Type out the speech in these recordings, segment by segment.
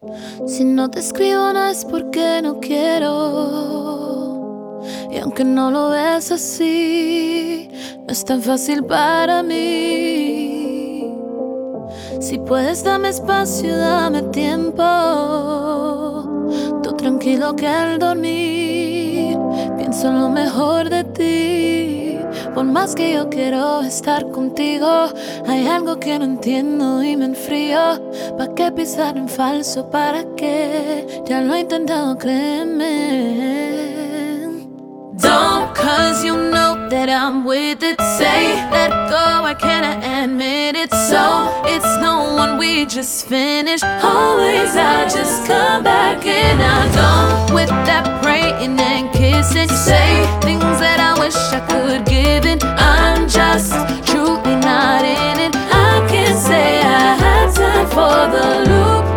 Si no te escribo no es porque no quiero. Y aunque no lo ves así, no es tan fácil para mí. Si puedes, dame espacio, dame tiempo. Tú tranquilo que al dormir pienso en lo mejor de ti. Por más que yo quiero estar contigo, hay algo que no entiendo y me enfrío. ¿Pa' qué pisar en falso? ¿Para qué? Ya lo he intentado, créeme. Don't, cause you know that I'm with it. Say, let go, why can't I admit it? So, it's no one, we just finished. Always, I just come back and I don't. With that praying and kissing, say things that I wish I could give in. I'm just truly not in it. I can't say I had time for the loop.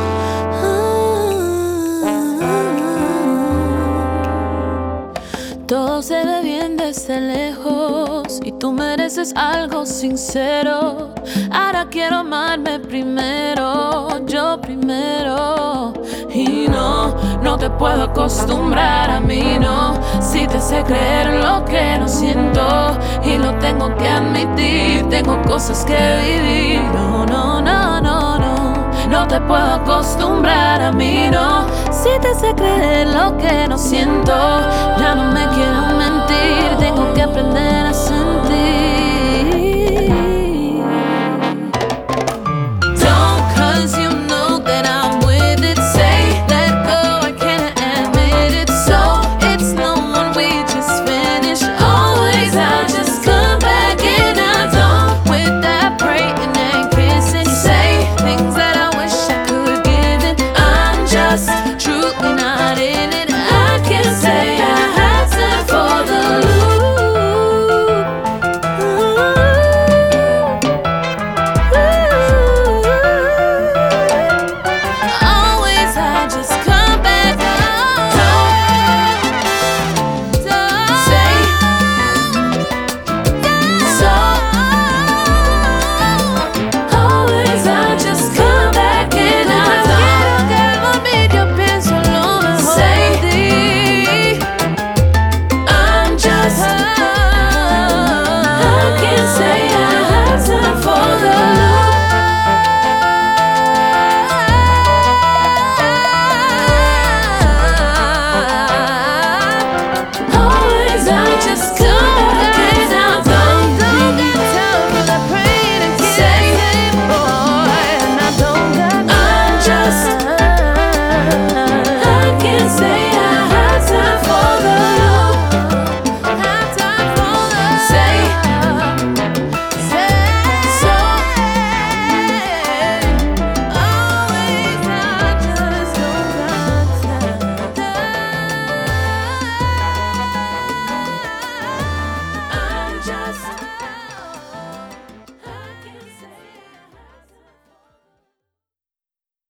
Todo se ve bien desde lejos y tú mereces algo sincero. Ahora quiero amarme primero, yo primero. Y no te puedo acostumbrar a mí, no. Si te sé creer lo que no siento y lo tengo que admitir, tengo cosas que vivir. No te puedo acostumbrar a mí, no. Si te sé creer lo que no siento, ya no me quiero mentir, tengo que aprender a ser